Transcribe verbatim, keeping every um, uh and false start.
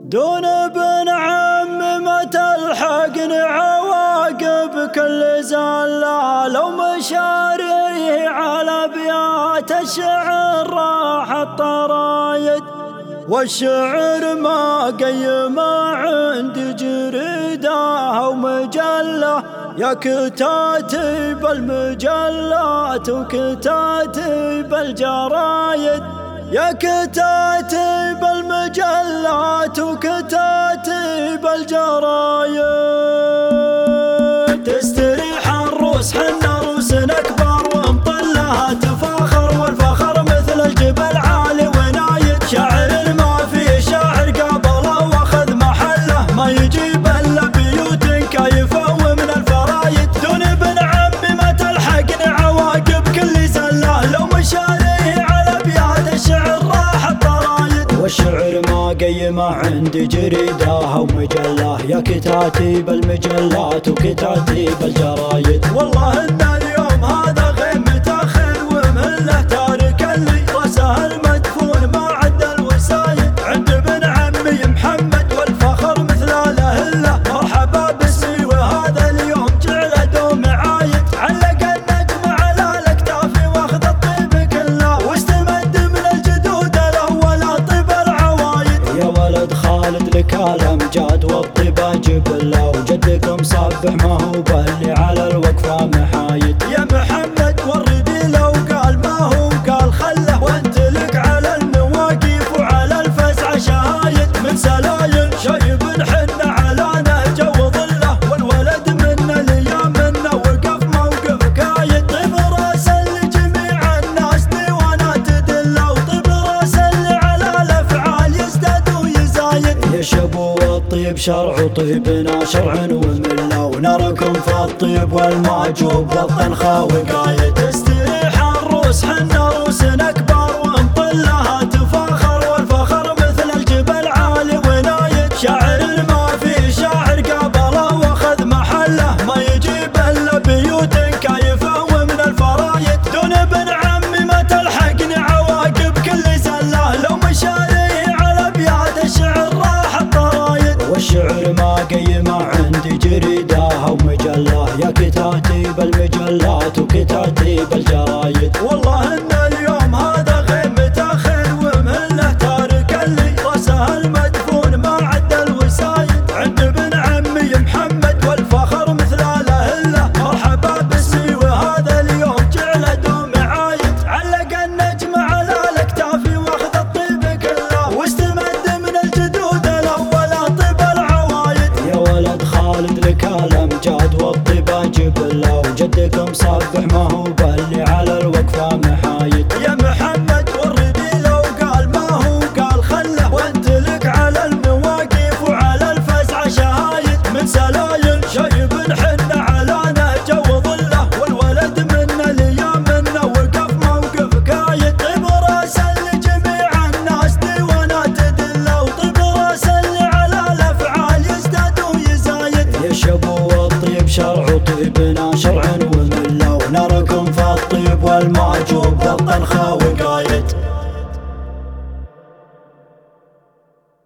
دون ابن عم ما تلحقني عواقب كل زلة، لو مشاريه على ابيات الشعر راح الطرايد، والشعر ما قيم عندي جريدة أو مجلة، يا كتاتب المجلات وكتاتب الجرايد، يا كتاتب المجلات وكتاتب الجرايد. تستريح الروس حنا روسنا كبار ومطلها تفاخر، والفخر مثل الجبل عالي ونايد، شاعر ما في شاعر قبله واخذ محله، ما يجيب الا بيوت كايفه ومن الفرايد، دون ابن عمي ما تلحقني عواقب كل زله، لو مشاريه على ابيات الشعر راح الطرايد، والشعر ما قيم عندي جريده او مجله، يا كتاتيب المجلات وكتاتيب الجرايد. والله ان اليوم هذا غير متاخر ومله، تارك اللي راسه المدفون ما عد الوسايد، عند ابن عمي محمد والفخر مثل الاهله، مرحبا باسمي وهذا اليوم جعله دوم عايد، علق النجم على الاكتاف واخذ الطيب كله، واستمد من الجدود الاول طيب العوايد، يا ولد خالد لك الامجاد والطيبه جبله، وجدكم صبح ما هو باللي على الوقفه محايد، يا محمد وريدي لو قال ما هو قال خله، وانت لك على المواقف وعلى الفزع شهايد، من سلايل شيب حنا على نهجه وظله، والولد من الايام منه وقف موقف كايد، طيب راس لجميع الناس ديوانات تدله، وطيب راس اللي على الافعال يزداد ويزايد، يا شبو الطيب شرع وطيبنا شرع ومله، ونراكم في الطيب والمعجوب والطنخه وقايد. تستريح الروس حنا روسنا كبار ومطلها تفاخر، والفخر مثل الجبل عالي ونايد، شاعر ما في شاعر قبله واخذ محله، ما يجيب الا بيوت كايفه ومن الفرايد، دون ابن عمي ما تلحقني عواقب كل زله، لو مشاريه على ابيات الشعر راح الطرايد، والشعر ما قيم عندي جريده او مجله، يا كتاتيب المجلات وكتاتيب الجرايد. والله ان اليوم هذا غير متاخر ومله، تارك اللي راسه المدفون ما عد الوسايد، عند ابن عمي محمد والفخر مثل الاهله، مرحبا باسمي وهذا اليوم جعله دوم عايد، علق النجم على الاكتاف واخذ الطيب كله، واستمد من الجدود الاول طيب العوايد، يا ولد خالد لك الامجاد والطيبه جبله، وجدكم صبح ما هو باللي على الوقفه محايد، يا محمد وريدي لو قال ما هو قال خله، وانت لك على المواقف وعلى الفزع شهايد، من سلايل شيب حنا على نهجه وظله، والولد من الايام منه وقف موقف كايد، طيب راس لجميع الناس ديوانات تدله، وطيب راس اللي على الافعال يزداد ويزايد، يا شبو الطيب شرع وطيبنا شرع